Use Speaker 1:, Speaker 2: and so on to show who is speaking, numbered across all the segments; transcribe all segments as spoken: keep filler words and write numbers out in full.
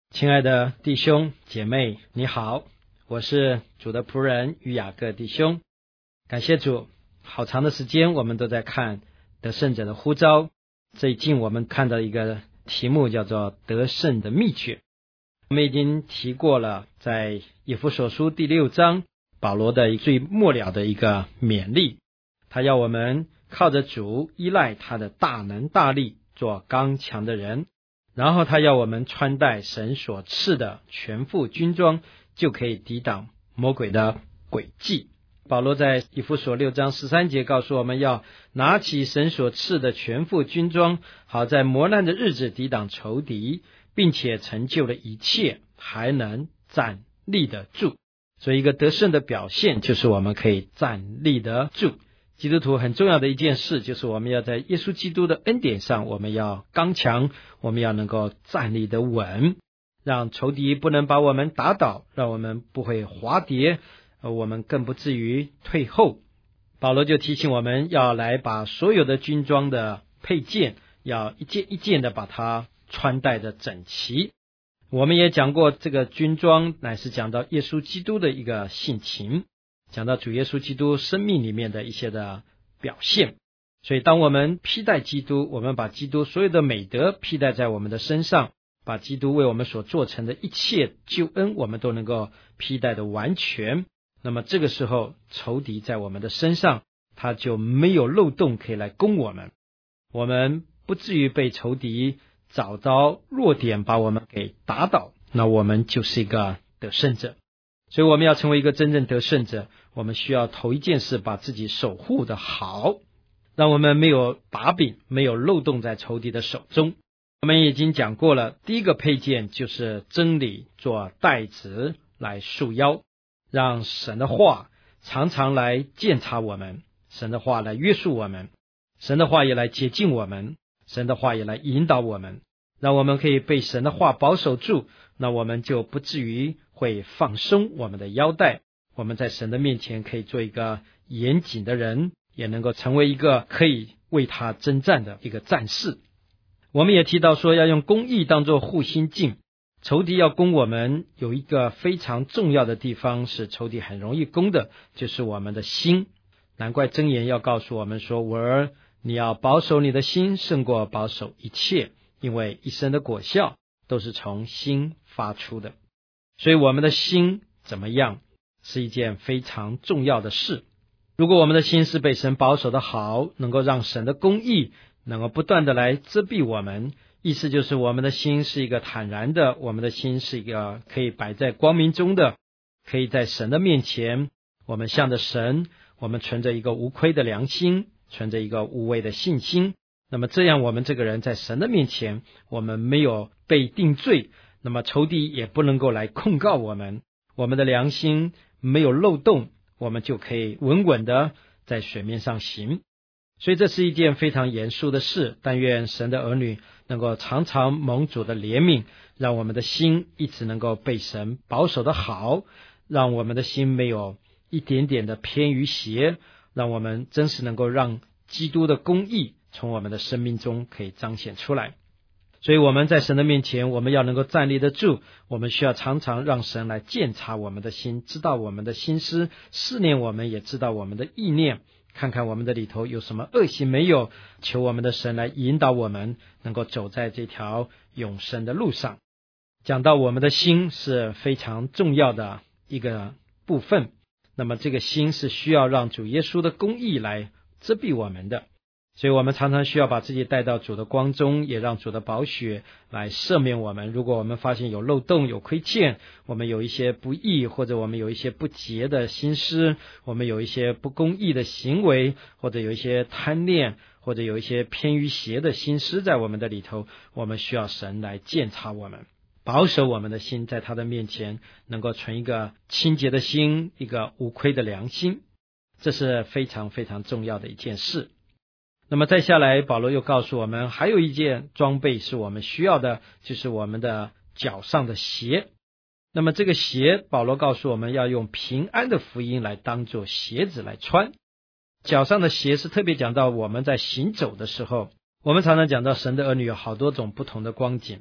Speaker 1: 亲爱的弟兄姐妹，你好，我是主的仆人于雅各弟兄。感谢主，好长的时间我们都在看得胜者的呼召。最近我们看到一个题目叫做得胜的秘诀。我们已经提过了，在以弗所书第六章，保罗的最末了的一个勉励，他要我们靠着主，依赖他的大能大力，做刚强的人。然后他要我们穿戴神所赐的全副军装，就可以抵挡魔鬼的诡计。保罗在以弗所六章十三节告诉我们，要拿起神所赐的全副军装，好在磨难的日子抵挡仇敌，并且成就了一切，还能站立得住。所以一个得胜的表现就是我们可以站立得住。基督徒很重要的一件事，就是我们要在耶稣基督的恩典上，我们要刚强，我们要能够站立得稳，让仇敌不能把我们打倒，让我们不会滑跌，我们更不至于退后。保罗就提醒我们要来把所有的军装的配件，要一件一件的把它穿戴的整齐。我们也讲过，这个军装乃是讲到耶稣基督的一个性情，讲到主耶稣基督生命里面的一些的表现。所以当我们披戴基督，我们把基督所有的美德披戴在我们的身上，把基督为我们所做成的一切救恩，我们都能够披戴的完全。那么这个时候，仇敌在我们的身上，他就没有漏洞可以来攻我们，我们不至于被仇敌找到弱点把我们给打倒，那我们就是一个得胜者。所以我们要成为一个真正得胜者，我们需要头一件事把自己守护的好，让我们没有把柄，没有漏洞在仇敌的手中。我们已经讲过了，第一个配件就是真理做带子来束腰，让神的话常常来鉴察我们，神的话来约束我们，神的话也来洁净我们，神的话也来引导我们，让我们可以被神的话保守住，那我们就不至于会放松我们的腰带，我们在神的面前可以做一个严谨的人，也能够成为一个可以为他征战的一个战士。我们也提到说，要用公义当作护心镜。仇敌要攻我们，有一个非常重要的地方是仇敌很容易攻的，就是我们的心。难怪箴言要告诉我们说，我儿，你要保守你的心胜过保守一切，因为一生的果效都是从心发出的。所以我们的心怎么样是一件非常重要的事。如果我们的心是被神保守的好，能够让神的公义能够不断的来遮蔽我们，意思就是我们的心是一个坦然的，我们的心是一个可以摆在光明中的，可以在神的面前，我们向着神，我们存着一个无亏的良心，存着一个无畏的信心。那么这样我们这个人在神的面前，我们没有被定罪，那么仇敌也不能够来控告我们，我们的良心没有漏洞，我们就可以稳稳的在水面上行。所以这是一件非常严肃的事，但愿神的儿女能够常常蒙主的怜悯，让我们的心一直能够被神保守的好，让我们的心没有一点点的偏于邪，让我们真是能够让基督的公义从我们的生命中可以彰显出来。所以我们在神的面前，我们要能够站立得住，我们需要常常让神来鉴察我们的心，知道我们的心思，试炼我们，也知道我们的意念，看看我们的里头有什么恶行没有，求我们的神来引导我们，能够走在这条永生的路上。讲到我们的心是非常重要的一个部分，那么这个心是需要让主耶稣的公义来遮蔽我们的，所以我们常常需要把自己带到主的光中，也让主的宝血来赦免我们。如果我们发现有漏洞，有亏欠，我们有一些不义，或者我们有一些不洁的心思，我们有一些不公义的行为，或者有一些贪恋，或者有一些偏于邪的心思在我们的里头，我们需要神来鉴察我们，保守我们的心，在他的面前能够存一个清洁的心，一个无亏的良心。这是非常非常重要的一件事。那么再下来，保罗又告诉我们，还有一件装备是我们需要的，就是我们的脚上的鞋。那么这个鞋，保罗告诉我们要用平安的福音来当作鞋子来穿。脚上的鞋是特别讲到我们在行走的时候，我们常常讲到神的儿女有好多种不同的光景，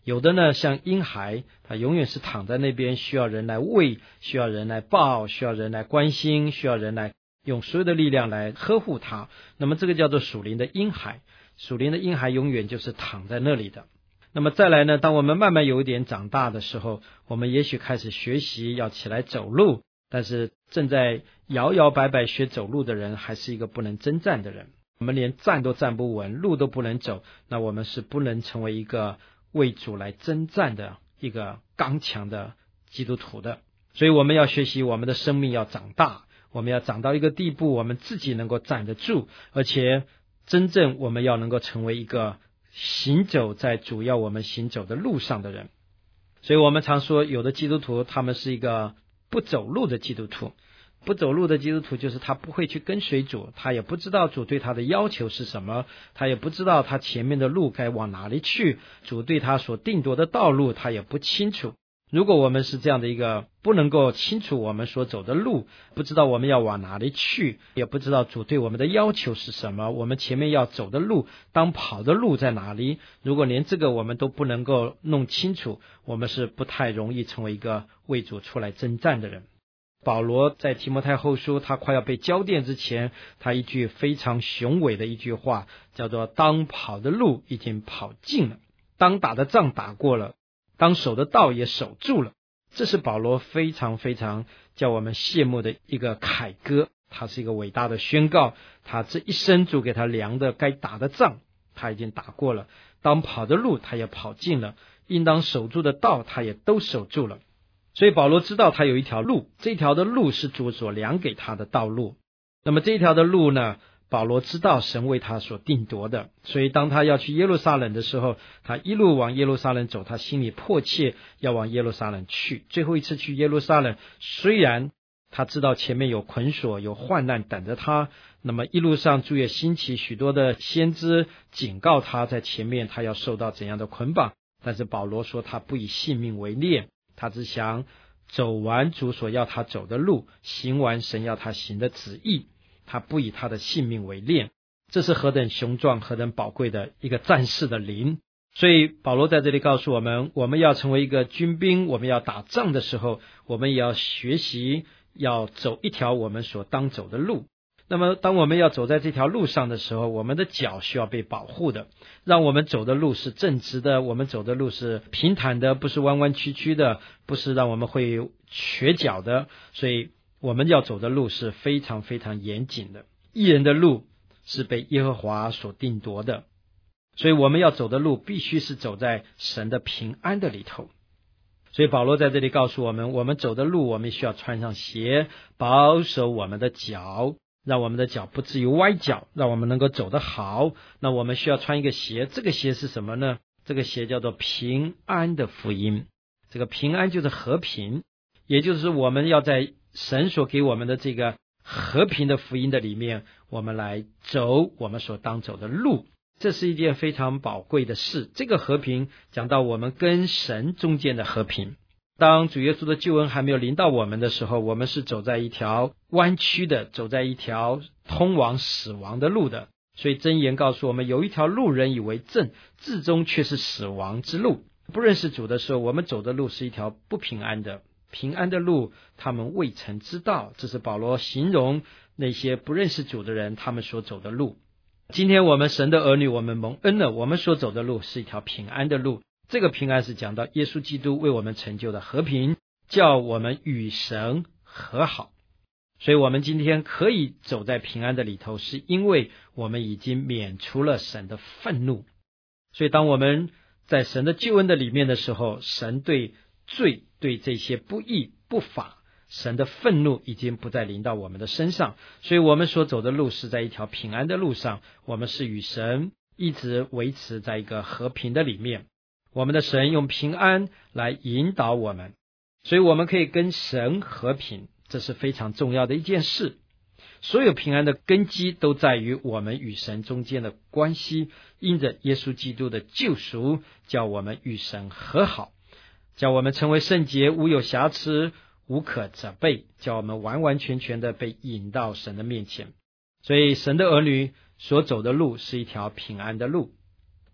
Speaker 1: 有的呢像婴孩，他永远是躺在那边，需要人来喂，需要人来抱，需要人来关心，需要人来用所有的力量来呵护他。那么这个叫做属灵的婴孩，属灵的婴孩永远就是躺在那里的。那么再来呢，当我们慢慢有一点长大的时候，我们也许开始学习要起来走路，但是正在摇摇摆摆学走路的人还是一个不能征战的人，我们连站都站不稳，路都不能走，那我们是不能成为一个为主来征战的一个刚强的基督徒的。所以我们要学习我们的生命要长大，我们要长到一个地步，我们自己能够站得住，而且真正我们要能够成为一个行走在主要我们行走的路上的人。所以我们常说有的基督徒他们是一个不走路的基督徒，不走路的基督徒就是他不会去跟随主，他也不知道主对他的要求是什么，他也不知道他前面的路该往哪里去，主对他所定夺的道路他也不清楚。如果我们是这样的一个不能够清楚我们所走的路，不知道我们要往哪里去，也不知道主对我们的要求是什么，我们前面要走的路，当跑的路在哪里，如果连这个我们都不能够弄清楚，我们是不太容易成为一个为主出来征战的人。保罗在提摩太后书他快要被交电之前，他一句非常雄伟的一句话叫做当跑的路已经跑尽了，当打的仗打过了，当守的道也守住了。这是保罗非常非常叫我们羡慕的一个凯歌，他是一个伟大的宣告，他这一生主给他量的该打的仗他已经打过了，当跑的路他也跑尽了，应当守住的道他也都守住了。所以保罗知道他有一条路，这条的路是主所量给他的道路。那么这一条的路呢，保罗知道神为他所定夺的，所以当他要去耶路撒冷的时候，他一路往耶路撒冷走，他心里迫切要往耶路撒冷去。最后一次去耶路撒冷，虽然他知道前面有捆锁有患难等着他，那么一路上主也兴起许多的先知警告他在前面他要受到怎样的捆绑，但是保罗说他不以性命为念，他只想走完主所要他走的路，行完神要他行的旨意，他不以他的性命为念。这是何等雄壮何等宝贵的一个战士的灵。所以保罗在这里告诉我们，我们要成为一个军兵，我们要打仗的时候，我们也要学习要走一条我们所当走的路。那么当我们要走在这条路上的时候，我们的脚需要被保护的，让我们走的路是正直的，我们走的路是平坦的，不是弯弯曲曲的，不是让我们会瘸脚的。所以我们要走的路是非常非常严谨的，义人的路是被耶和华所定夺的，所以我们要走的路必须是走在神的平安的里头。所以保罗在这里告诉我们，我们走的路我们需要穿上鞋，保守我们的脚，让我们的脚不至于歪脚，让我们能够走得好。那我们需要穿一个鞋，这个鞋是什么呢？这个鞋叫做平安的福音。这个平安就是和平，也就是我们要在神所给我们的这个和平的福音的里面，我们来走我们所当走的路。这是一件非常宝贵的事。这个和平讲到我们跟神中间的和平。当主耶稣的救恩还没有临到我们的时候，我们是走在一条弯曲的，走在一条通往死亡的路的。所以箴言告诉我们，有一条路人以为正，至终却是死亡之路。不认识主的时候，我们走的路是一条不平安的，平安的路他们未曾知道。这是保罗形容那些不认识主的人他们所走的路。今天我们神的儿女，我们蒙恩了，我们所走的路是一条平安的路。这个平安是讲到耶稣基督为我们成就的和平，叫我们与神和好。所以我们今天可以走在平安的里头，是因为我们已经免除了神的愤怒。所以当我们在神的救恩的里面的时候，神对罪对这些不义不法，神的愤怒已经不再临到我们的身上。所以我们所走的路是在一条平安的路上，我们是与神一直维持在一个和平的里面。我们的神用平安来引导我们，所以我们可以跟神和平，这是非常重要的一件事。所有平安的根基都在于我们与神中间的关系，因着耶稣基督的救赎，叫我们与神和好，叫我们成为圣洁，无有瑕疵，无可责备，叫我们完完全全的被引到神的面前。所以神的儿女所走的路是一条平安的路。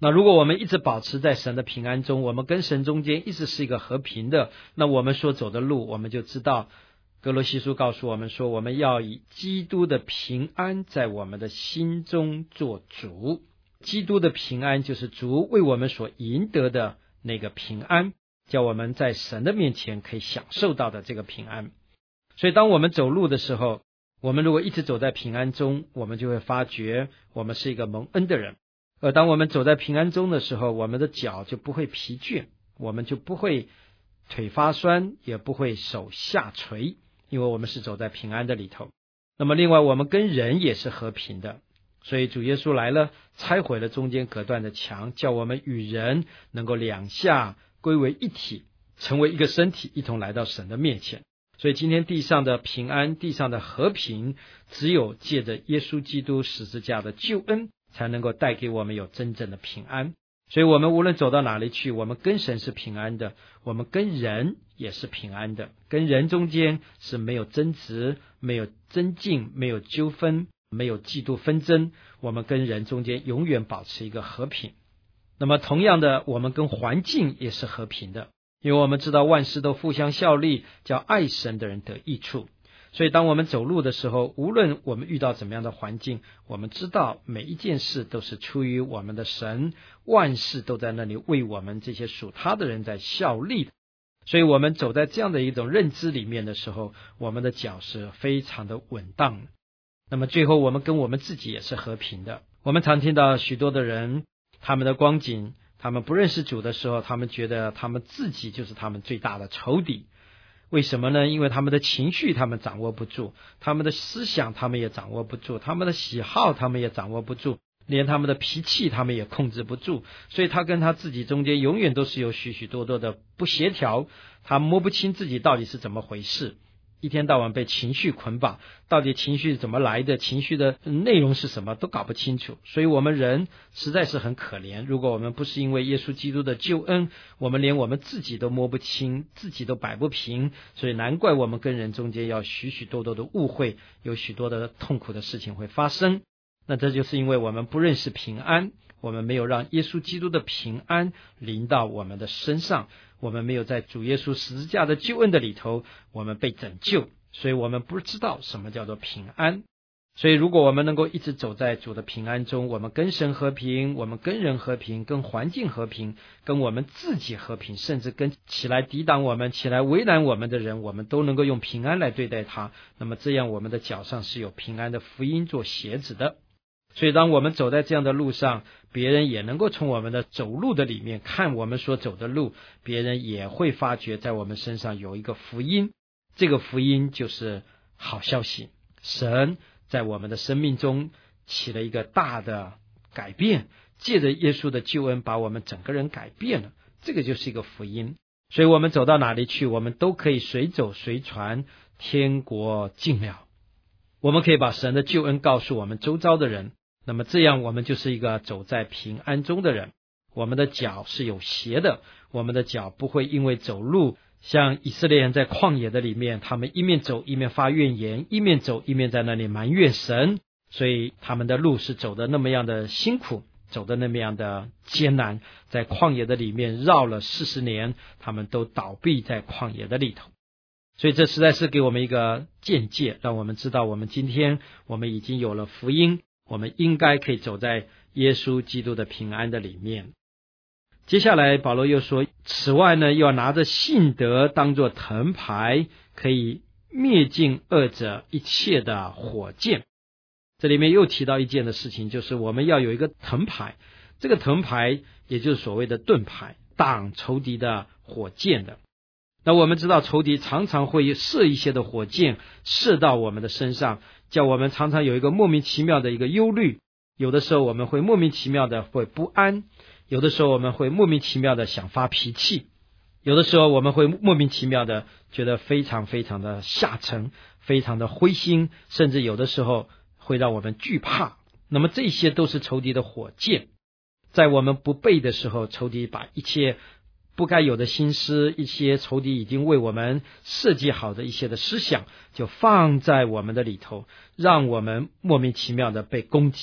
Speaker 1: 那如果我们一直保持在神的平安中，我们跟神中间一直是一个和平的，那我们所走的路，我们就知道哥罗西书告诉我们说，我们要以基督的平安在我们的心中做主。基督的平安就是主为我们所赢得的那个平安，叫我们在神的面前可以享受到的这个平安。所以当我们走路的时候，我们如果一直走在平安中，我们就会发觉我们是一个蒙恩的人。而当我们走在平安中的时候，我们的脚就不会疲倦，我们就不会腿发酸，也不会手下垂，因为我们是走在平安的里头。那么另外我们跟人也是和平的，所以主耶稣来了，拆毁了中间隔断的墙，叫我们与人能够两下归为一体，成为一个身体，一同来到神的面前。所以今天地上的平安，地上的和平，只有借着耶稣基督十字架的救恩，才能够带给我们有真正的平安。所以我们无论走到哪里去，我们跟神是平安的，我们跟人也是平安的。跟人中间是没有争执，没有争竞，没有纠纷，没有嫉妒纷争，我们跟人中间永远保持一个和平。那么同样的，我们跟环境也是和平的，因为我们知道万事都互相效力，叫爱神的人得益处。所以当我们走路的时候，无论我们遇到怎么样的环境，我们知道每一件事都是出于我们的神，万事都在那里为我们这些属他的人在效力。所以我们走在这样的一种认知里面的时候，我们的脚是非常的稳当的。那么最后我们跟我们自己也是和平的。我们常听到许多的人，他们的光景，他们不认识主的时候，他们觉得他们自己就是他们最大的仇敌。为什么呢？因为他们的情绪他们掌握不住，他们的思想他们也掌握不住，他们的喜好他们也掌握不住，连他们的脾气他们也控制不住。所以他跟他自己中间永远都是有许许多多的不协调，他摸不清自己到底是怎么回事，一天到晚被情绪捆绑，到底情绪怎么来的，情绪的内容是什么都搞不清楚。所以我们人实在是很可怜，如果我们不是因为耶稣基督的救恩，我们连我们自己都摸不清，自己都摆不平，所以难怪我们跟人中间要许许多多的误会，有许多的痛苦的事情会发生。那这就是因为我们不认识平安，我们没有让耶稣基督的平安临到我们的身上，我们没有在主耶稣十字架的救恩的里头，我们被拯救，所以我们不知道什么叫做平安。所以如果我们能够一直走在主的平安中，我们跟神和平，我们跟人和平，跟环境和平，跟我们自己和平，甚至跟起来抵挡我们，起来为难我们的人，我们都能够用平安来对待他。那么这样我们的脚上是有平安的福音做鞋子的。所以当我们走在这样的路上，别人也能够从我们的走路的里面看我们所走的路，别人也会发觉在我们身上有一个福音。这个福音就是好消息，神在我们的生命中起了一个大的改变，借着耶稣的救恩把我们整个人改变了，这个就是一个福音。所以我们走到哪里去，我们都可以随走随传，天国近了。我们可以把神的救恩告诉我们周遭的人，那么这样我们就是一个走在平安中的人。我们的脚是有鞋的，我们的脚不会因为走路像以色列人在旷野的里面，他们一面走一面发怨言，一面走一面在那里埋怨神，所以他们的路是走的那么样的辛苦，走的那么样的艰难，在旷野的里面绕了四十年，他们都倒闭在旷野的里头。所以这实在是给我们一个见解，让我们知道我们今天我们已经有了福音，我们应该可以走在耶稣基督的平安的里面。接下来保罗又说，此外呢，要拿着信德当作藤牌，可以灭尽恶者一切的火箭。这里面又提到一件的事情，就是我们要有一个藤牌，这个藤牌也就是所谓的盾牌，挡仇敌的火箭的。那我们知道仇敌常常会射一些的火箭射到我们的身上，叫我们常常有一个莫名其妙的一个忧虑，有的时候我们会莫名其妙的会不安，有的时候我们会莫名其妙的想发脾气，有的时候我们会莫名其妙的觉得非常非常的下沉，非常的灰心，甚至有的时候会让我们惧怕。那么这些都是仇敌的火箭，在我们不备的时候，仇敌把一切不该有的心思，一些仇敌已经为我们设计好的一些的思想，就放在我们的里头，让我们莫名其妙的被攻击，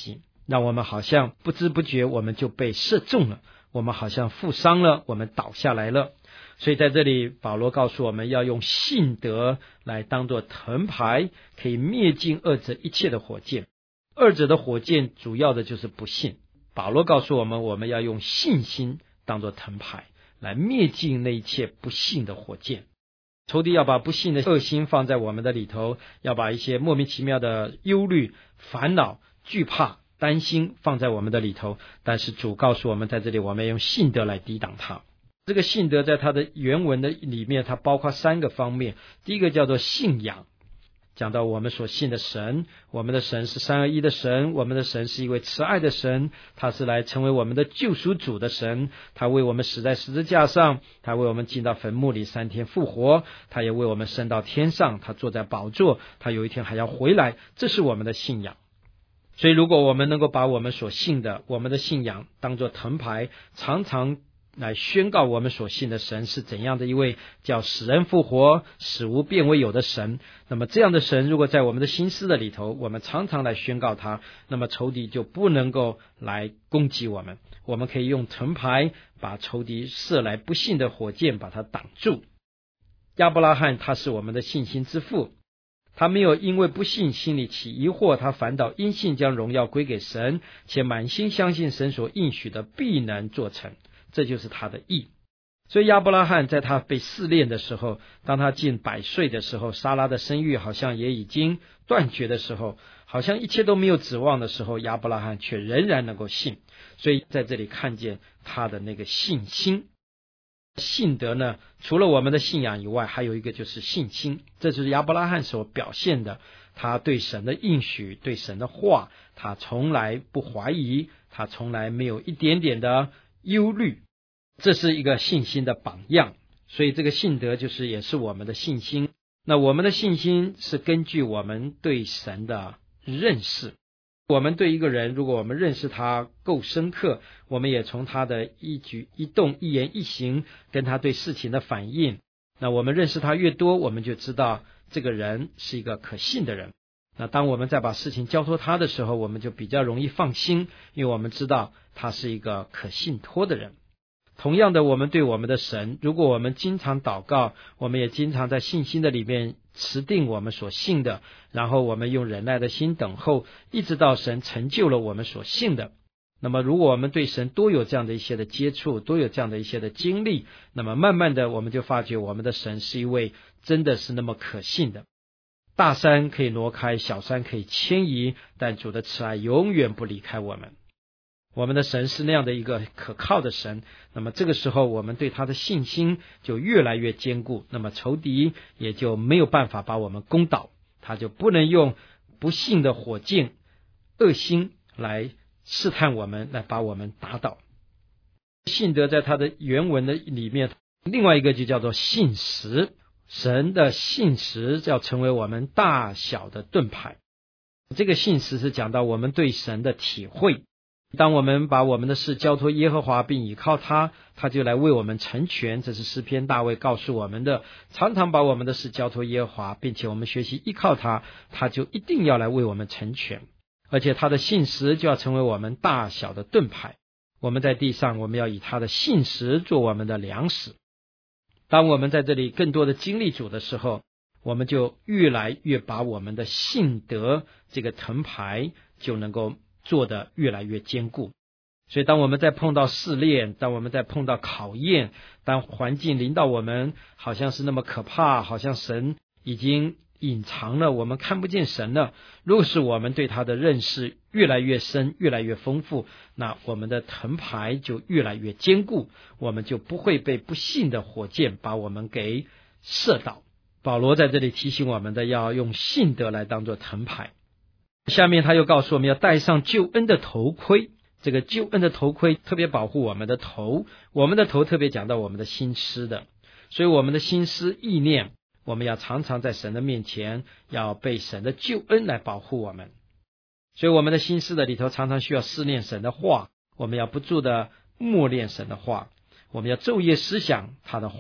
Speaker 1: 让我们好像不知不觉我们就被射中了，我们好像负伤了，我们倒下来了。所以在这里保罗告诉我们要用信德来当作藤牌，可以灭尽二者一切的火箭。二者的火箭主要的就是不信，保罗告诉我们我们要用信心当作藤牌来灭尽那一切不信的火箭。仇敌要把不信的恶心放在我们的里头，要把一些莫名其妙的忧虑、烦恼、惧怕、担心放在我们的里头，但是主告诉我们在这里我们要用信德来抵挡它。这个信德在它的原文的里面，它包括三个方面。第一个叫做信仰，讲到我们所信的神，我们的神是三而一的神，我们的神是一位慈爱的神，他是来成为我们的救赎主的神，他为我们死在十字架上，他为我们进到坟墓里三天复活，他也为我们升到天上，他坐在宝座，他有一天还要回来，这是我们的信仰。所以如果我们能够把我们所信的，我们的信仰当作藤牌，常常来宣告我们所信的神是怎样的一位叫使人复活、使无变为有的神，那么这样的神如果在我们的心思的里头，我们常常来宣告他，那么仇敌就不能够来攻击我们，我们可以用藤牌把仇敌射来不信的火箭把它挡住。亚伯拉罕他是我们的信心之父，他没有因为不信心里起疑惑，他反倒因信将荣耀归给神，且满心相信神所应许的必能做成，这就是他的义。所以亚伯拉罕在他被试炼的时候，当他近百岁的时候，撒拉的生育好像也已经断绝的时候，好像一切都没有指望的时候，亚伯拉罕却仍然能够信。所以在这里看见他的那个信心。信德呢，除了我们的信仰以外，还有一个就是信心，这就是亚伯拉罕所表现的，他对神的应许，对神的话，他从来不怀疑，他从来没有一点点的忧虑，这是一个信心的榜样。所以这个信德就是也是我们的信心。那我们的信心是根据我们对神的认识，我们对一个人，如果我们认识他够深刻，我们也从他的一举一动一言一行跟他对事情的反应，那我们认识他越多，我们就知道这个人是一个可信的人。那当我们再把事情交托他的时候，我们就比较容易放心，因为我们知道他是一个可信托的人。同样的，我们对我们的神，如果我们经常祷告，我们也经常在信心的里面持定我们所信的，然后我们用忍耐的心等候，一直到神成就了我们所信的。那么如果我们对神多有这样的一些的接触，多有这样的一些的经历，那么慢慢的我们就发觉我们的神是一位真的是那么可信的。大山可以挪开，小山可以迁移，但主的慈爱永远不离开我们。我们的神是那样的一个可靠的神，那么这个时候我们对他的信心就越来越坚固，那么仇敌也就没有办法把我们攻倒，他就不能用不信的火箭、恶心来试探我们，来把我们打倒。信德在他的原文的里面，另外一个就叫做信实，神的信实要成为我们大小的盾牌。这个信实是讲到我们对神的体会，当我们把我们的事交托耶和华并倚靠他，他就来为我们成全，这是诗篇大卫告诉我们的，常常把我们的事交托耶和华，并且我们学习依靠他，他就一定要来为我们成全，而且他的信实就要成为我们大小的盾牌。我们在地上，我们要以他的信实做我们的粮食。当我们在这里更多的经历主的时候，我们就越来越把我们的信德这个藤牌就能够做得越来越坚固。所以当我们在碰到试炼，当我们在碰到考验，当环境临到我们好像是那么可怕，好像神已经隐藏了，我们看不见神了，如果是我们对他的认识越来越深，越来越丰富，那我们的藤牌就越来越坚固，我们就不会被不信的火箭把我们给射倒。保罗在这里提醒我们的，要用信德来当作藤牌。下面他又告诉我们要戴上救恩的头盔，这个救恩的头盔特别保护我们的头，我们的头特别讲到我们的心思的，所以我们的心思意念，我们要常常在神的面前，要被神的救恩来保护我们。所以我们的心思的里头常常需要思念神的话，我们要不住的默念神的话，我们要昼夜思想他的话，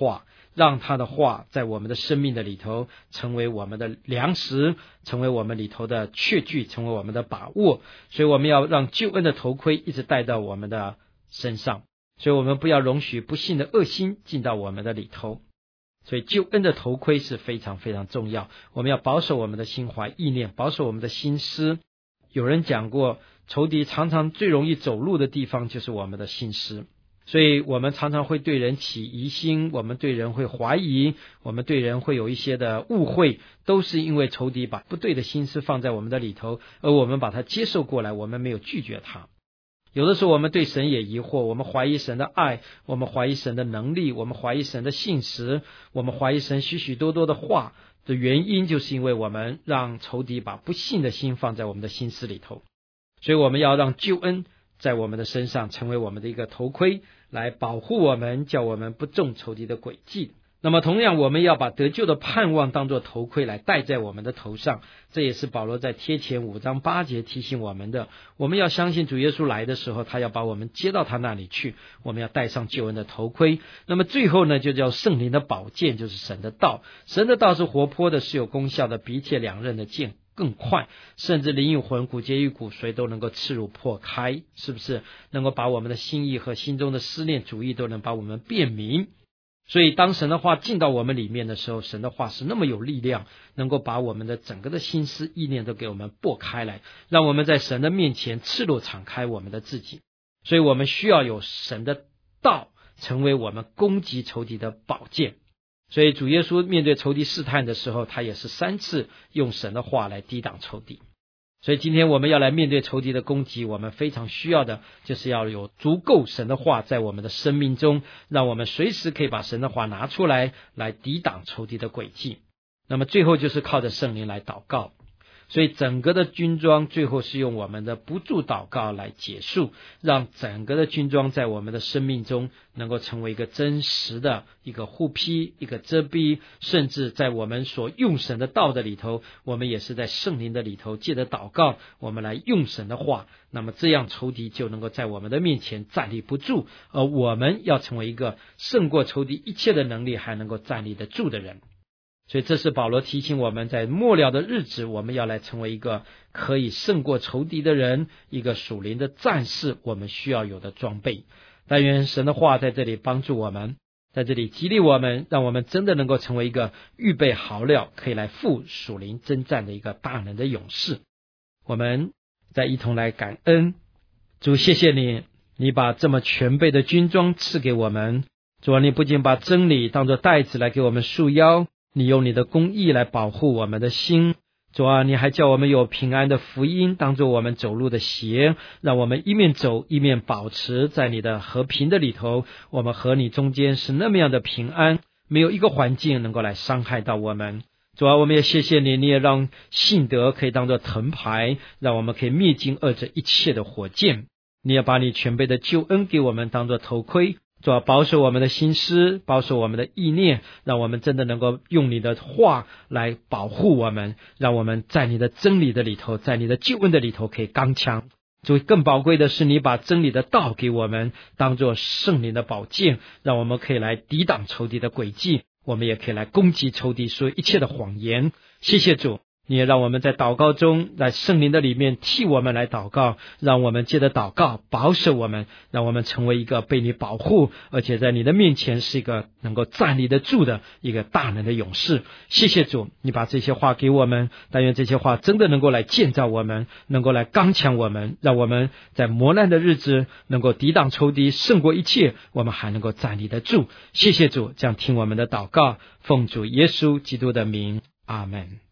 Speaker 1: 让他的话在我们的生命的里头成为我们的粮食，成为我们里头的确据，成为我们的把握。所以我们要让救恩的头盔一直戴到我们的身上，所以我们不要容许不幸的恶心进到我们的里头。所以救恩的头盔是非常非常重要，我们要保守我们的心怀意念，保守我们的心思。有人讲过，仇敌常常最容易走路的地方就是我们的心思，所以我们常常会对人起疑心，我们对人会怀疑，我们对人会有一些的误会，都是因为仇敌把不对的心思放在我们的里头，而我们把它接受过来，我们没有拒绝它。有的时候我们对神也疑惑，我们怀疑神的爱，我们怀疑神的能力，我们怀疑神的信实，我们怀疑神许许多多的话的原因，就是因为我们让仇敌把不信的心放在我们的心思里头。所以我们要让救恩在我们的身上成为我们的一个头盔，来保护我们，叫我们不中仇敌的诡计。那么同样，我们要把得救的盼望当作头盔来戴在我们的头上，这也是保罗在帖前五章八节提醒我们的。我们要相信主耶稣来的时候，他要把我们接到他那里去，我们要戴上救恩的头盔。那么最后呢，就叫圣灵的宝剑，就是神的道。神的道是活泼的，是有功效的，比一切两刃的剑更快，甚至灵与魂、骨节与骨髓都能够刺入破开，是不是能够把我们的心意和心中的思念主意都能把我们辨明。所以当神的话进到我们里面的时候，神的话是那么有力量，能够把我们的整个的心思意念都给我们拨开来，让我们在神的面前赤裸敞开我们的自己。所以我们需要有神的道成为我们攻击仇敌的宝剑。所以主耶稣面对仇敌试探的时候，他也是三次用神的话来抵挡仇敌。所以今天我们要来面对仇敌的攻击，我们非常需要的就是要有足够神的话在我们的生命中，让我们随时可以把神的话拿出来，来抵挡仇敌的诡计。那么最后就是靠着圣灵来祷告。所以整个的军装最后是用我们的不住祷告来结束，让整个的军装在我们的生命中能够成为一个真实的一个护披，一个遮蔽，甚至在我们所用神的道的里头，我们也是在圣灵的里头借着祷告，我们来用神的话，那么这样仇敌就能够在我们的面前站立不住，而我们要成为一个胜过仇敌一切的能力还能够站立得住的人。所以这是保罗提醒我们，在末了的日子，我们要来成为一个可以胜过仇敌的人，一个属灵的战士，我们需要有的装备。但愿神的话在这里帮助我们，在这里激励我们，让我们真的能够成为一个预备好了可以来赴属灵征战的一个大能的勇士。我们再一同来感恩主，谢谢你，你把这么全备的军装赐给我们。主啊，你不仅把真理当作带子来给我们束腰，你用你的公义来保护我们的心。主啊，你还叫我们有平安的福音当作我们走路的鞋，让我们一面走一面保持在你的和平的里头，我们和你中间是那么样的平安，没有一个环境能够来伤害到我们。主啊，我们也谢谢你，你也让信德可以当作藤牌，让我们可以灭尽恶者一切的火箭。你也把你全备的救恩给我们当作头盔，主要保守我们的心思，保守我们的意念，让我们真的能够用你的话来保护我们，让我们在你的真理的里头，在你的救恩的里头可以刚强。主，更宝贵的是你把真理的道给我们当作圣灵的宝剑，让我们可以来抵挡仇敌的诡计，我们也可以来攻击仇敌说一切的谎言。谢谢主，你也让我们在祷告中，在圣灵的里面替我们来祷告，让我们借着祷告保守我们，让我们成为一个被你保护，而且在你的面前是一个能够站立得住的一个大能的勇士。谢谢主，你把这些话给我们，但愿这些话真的能够来建造我们，能够来刚强我们，让我们在磨难的日子能够抵挡仇敌，胜过一切，我们还能够站立得住。谢谢主，这样听我们的祷告，奉主耶稣基督的名，阿们。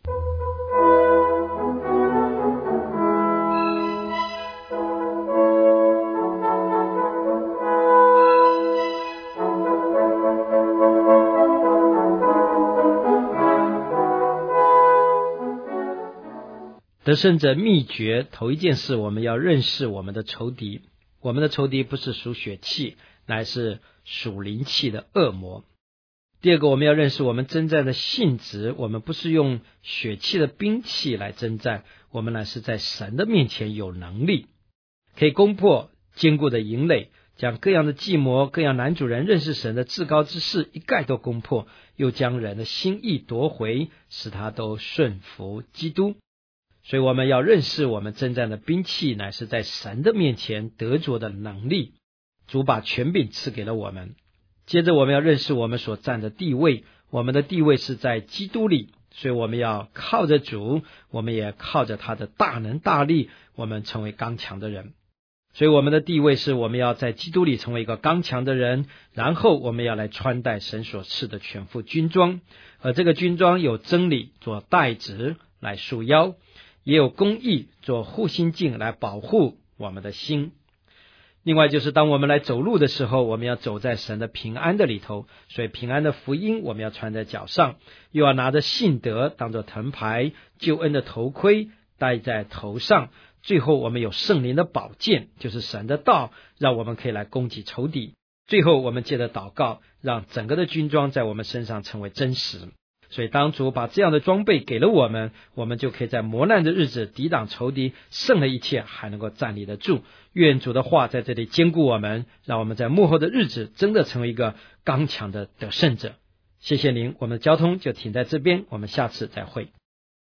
Speaker 1: 得胜者秘诀，头一件事，我们要认识我们的仇敌。我们的仇敌不是属血气，乃是属灵气的恶魔。第二个，我们要认识我们征战的性质，我们不是用血气的兵器来征战，我们乃是在神的面前有能力，可以攻破坚固的营垒， 将各样的计谋、各样男主人认识神的至高之事一概都攻破，又将人的心意夺回，使他都顺服基督。所以我们要认识我们征战的兵器乃是在神的面前得着的能力，主把权柄赐给了我们。接着我们要认识我们所占的地位，我们的地位是在基督里，所以我们要靠着主，我们也靠着他的大能大力，我们成为刚强的人。所以我们的地位是我们要在基督里成为一个刚强的人，然后我们要来穿戴神所赐的全副军装，而这个军装有真理做带子来束腰，也有公义做护心镜来保护我们的心。另外就是当我们来走路的时候，我们要走在神的平安的里头，所以平安的福音我们要穿在脚上，又要拿着信德当作藤牌，救恩的头盔戴在头上，最后我们有圣灵的宝剑，就是神的道，让我们可以来攻击仇敌。最后我们借着祷告，让整个的军装在我们身上成为真实。所以当主把这样的装备给了我们，我们就可以在磨难的日子抵挡仇敌，胜了一切，还能够站立得住。愿主的话在这里坚固我们，让我们在幕后的日子真的成为一个刚强的得胜者。谢谢您，我们的交通就停在这边，我们下次再会。